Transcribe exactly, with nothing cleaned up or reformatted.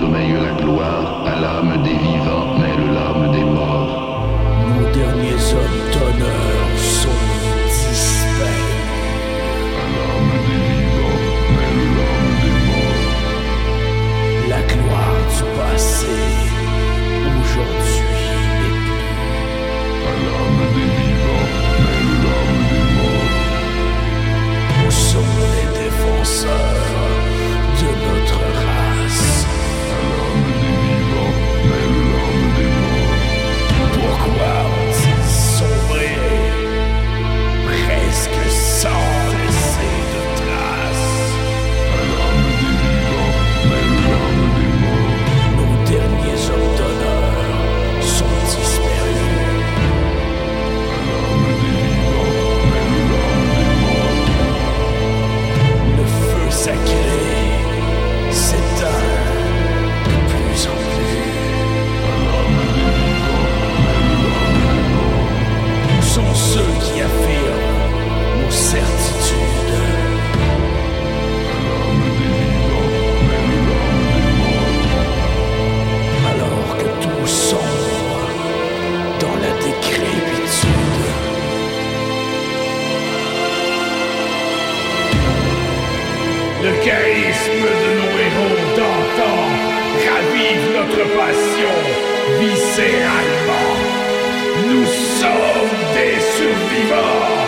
sommeille la gloire, à l'âme des vivants mêle l'âme des morts. Nos derniers hommes d'honneur sont disparus. À l'âme des vivants mêle l'âme des morts. La gloire du passé, aujourd'hui n'est plus. À l'âme des vivants mêle l'âme des morts. Nous sommes les défenseurs de notre race. À l'âme des vivants mêle l'âme des morts. Pourquoi ont-ils sombré, presque sans laisser de traces? À l'âme des vivants mêle l'âme des morts. Nos derniers hommes d'honneur sont disparus. À l'âme des vivants mêle l'âme des morts. Le feu sacré s'éteint de plus en plus. À l'âme des vivants mêle l'âme des morts. Où sont ceux qui affirment nos certitudes? À l'âme des vivants mêle l'âme des morts. Alors que tout sombre dans la décrépitude. Le charisme de nos héros d'antan ravive notre passion viscéralement. Nous sommes des survivants.